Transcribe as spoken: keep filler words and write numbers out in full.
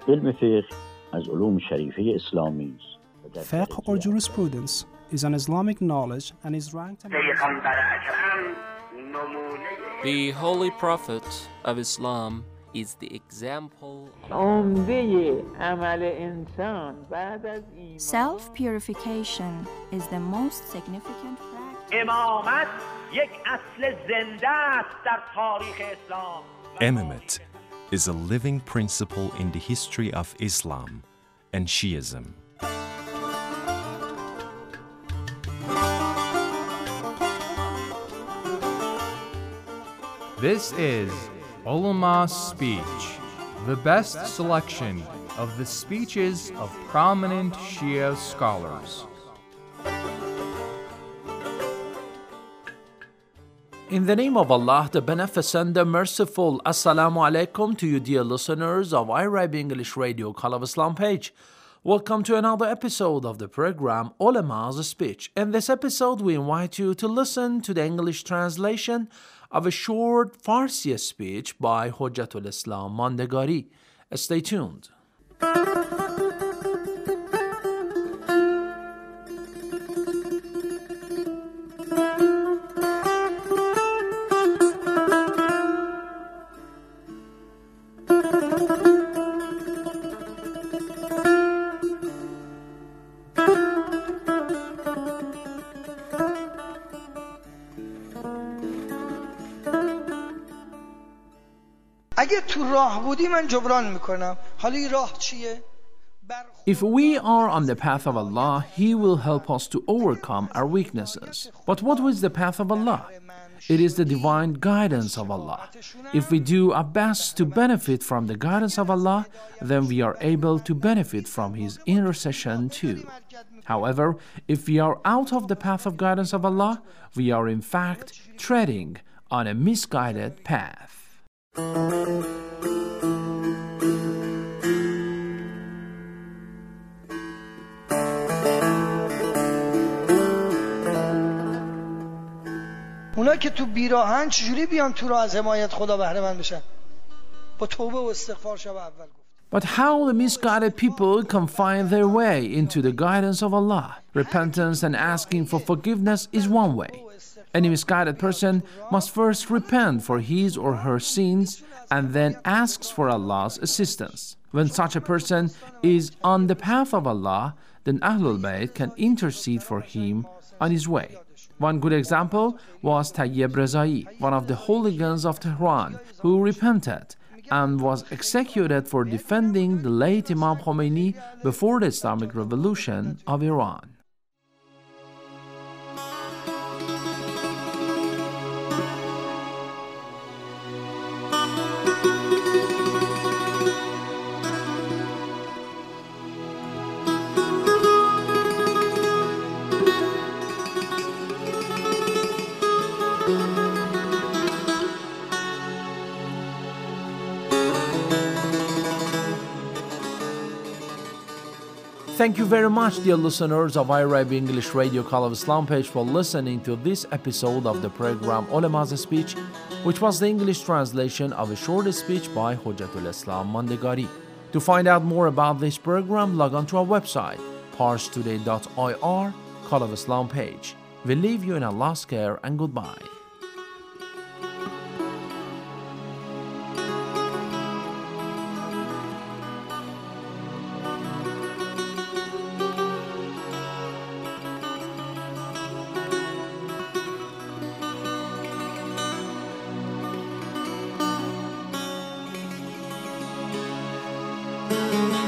علم فقه از علوم شریفه اسلامی است. Fiqh or jurisprudence is an Islamic knowledge and is ranked among The Holy Prophet of Islam is the example Self-purification is the most significant practice. Imamate is a living principle in the history of Islam and Shiism. This is Ulama's Speech, the best selection of the speeches of prominent Shia scholars. In the name of Allah, the Beneficent, the Merciful, Assalamu alaikum to you dear listeners of Arabic English Radio Call of Islam page. Welcome to another episode of the program Ulama's Speech. In this episode, we invite you to listen to the English translation of a short Farsi speech by Hujjatul Islam Mandegari. Stay tuned. اگه تو راه بودی من جبران میکنم. حالا این راه چیه؟ If we are on the path of Allah, He will help us to overcome our weaknesses. But what is the path of Allah? It is the divine guidance of Allah. If we do our best to benefit from the guidance of Allah, then we are able to benefit from His intercession too. However, if we are out of the path of guidance of Allah, we are in fact treading on a misguided path. اونا که تو بیراهن چجوری بیان تو رو از حمایت خدا بهره مند بشن؟ با توبه و استغفار شب اول گفت. But how the misguided people can find their way into the guidance of Allah? Repentance and asking for forgiveness is one way. Any misguided person must first repent for his or her sins and then asks for Allah's assistance. When such a person is on the path of Allah, then Ahlul Bayt can intercede for him on his way. One good example was Tayyib Rezai, one of the hooligans of Tehran, who repented and was executed for defending the late Imam Khomeini before the Islamic Revolution of Iran. Thank you very much, dear listeners of Arabic English Radio Call of Islam page, for listening to this episode of the program Ulama's Speech, which was the English translation of a short speech by Hujjatul Islam Mandegari. To find out more about this program, log on to our website, parstoday dot I R, Call of Islam page. We leave you in Allah's care and goodbye. Thank you.